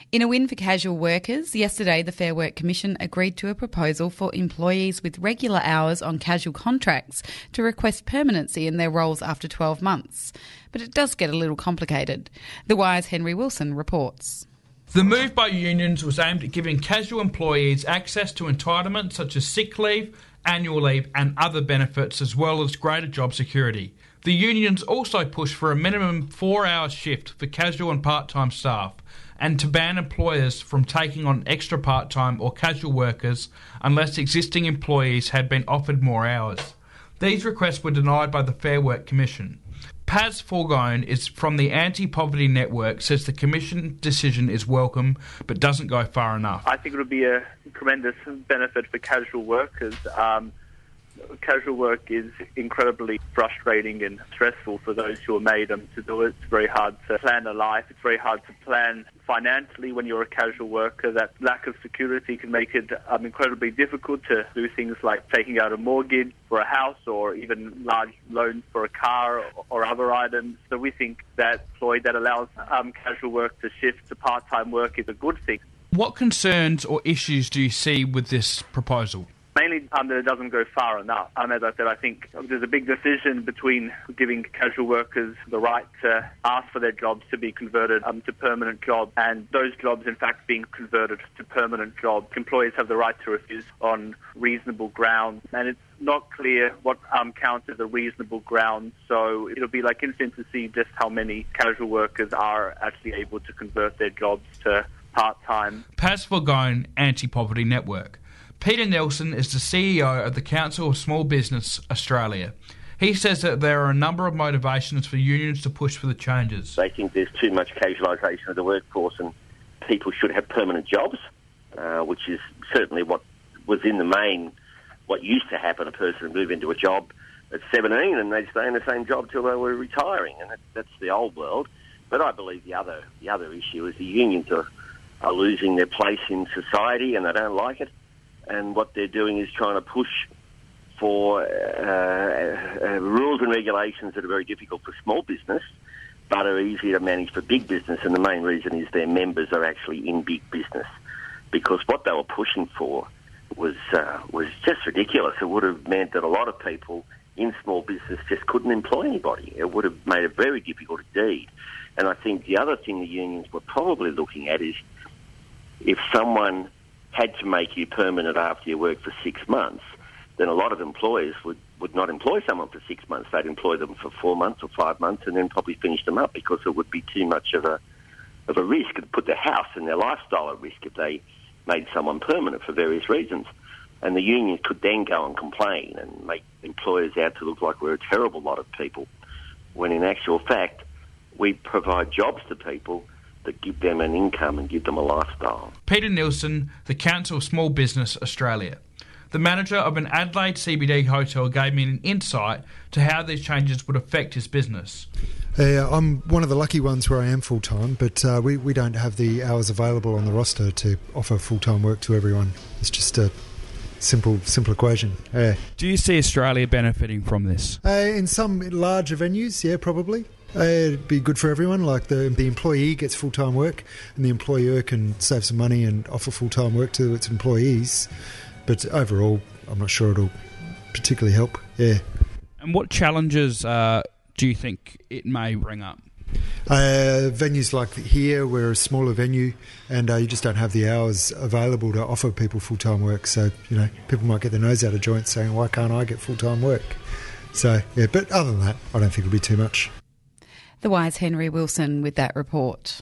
In a win for casual workers, yesterday the Fair Work Commission agreed to a proposal for employees with regular hours on casual contracts to request permanency in their roles after 12 months. But it does get a little complicated. The Wire's Henry Wilson reports. The move by unions was aimed at giving casual employees access to entitlements such as sick leave, annual leave and other benefits, as well as greater job security. The unions also pushed for a minimum 4-hour shift for casual and part-time staff, and to ban employers from taking on extra part-time or casual workers unless existing employees had been offered more hours. These requests were denied by the Fair Work Commission. Paz Forgone is from the Anti-Poverty Network, says the Commission decision is welcome but doesn't go far enough. I think it would be a tremendous benefit for casual workers. Casual work is incredibly frustrating and stressful for those who are made to do it. It's very hard to plan a life. It's very hard to plan financially when you're a casual worker. That lack of security can make it incredibly difficult to do things like taking out a mortgage for a house or even large loans for a car or other items. So we think that Floyd, that allows casual work to shift to part-time work is a good thing. What concerns or issues do you see with this proposal? Mainly that it doesn't go far enough. As I said, I think there's a big decision between giving casual workers the right to ask for their jobs to be converted to permanent jobs, and those jobs in fact being converted to permanent jobs. Employers have the right to refuse on reasonable grounds, and it's not clear what counts as a reasonable ground, so it'll be interesting to see just how many casual workers are actually able to convert their jobs to part-time. Paz Forgone, Anti-Poverty Network. Peter Nelson is the CEO of the Council of Small Business Australia. He says that there are a number of motivations for unions to push for the changes. They think there's too much casualisation of the workforce and people should have permanent jobs, which is certainly what was in the main, what used to happen. A person would move into a job at 17 and they'd stay in the same job till they were retiring, and that's the old world. But I believe the other issue is the unions are losing their place in society and they don't like it. And what they're doing is trying to push for rules and regulations that are very difficult for small business, but are easy to manage for big business. And the main reason is their members are actually in big business, because what they were pushing for was just ridiculous. It would have meant that a lot of people in small business just couldn't employ anybody. It would have made it very difficult indeed. And I think the other thing the unions were probably looking at is if someone had to make you permanent after you work for 6 months, then a lot of employers would not employ someone for 6 months. They'd employ them for 4 months or 5 months and then probably finish them up, because it would be too much of a risk. It'd put their house and their lifestyle at risk if they made someone permanent for various reasons. And the unions could then go and complain and make employers out to look like we're a terrible lot of people, when in actual fact we provide jobs to people that give them an income and give them a lifestyle. Peter Nelson, the Council of Small Business Australia. The manager of an Adelaide CBD hotel gave me an insight to how these changes would affect his business. I'm one of the lucky ones where I am full-time, but we don't have the hours available on the roster to offer full-time work to everyone. It's just a simple equation. Do you see Australia benefiting from this? In some larger venues, yeah, probably. It'd be good for everyone. Like the employee gets full-time work and the employer can save some money and offer full-time work to its employees. But overall, I'm not sure it'll particularly help. Yeah. And what challenges do you think it may bring up? Venues like here, we're a smaller venue and you just don't have the hours available to offer people full-time work. So, people might get their nose out of joint saying, why can't I get full-time work? So, yeah, but other than that, I don't think it'll be too much. The Wire's Henry Wilson with that report.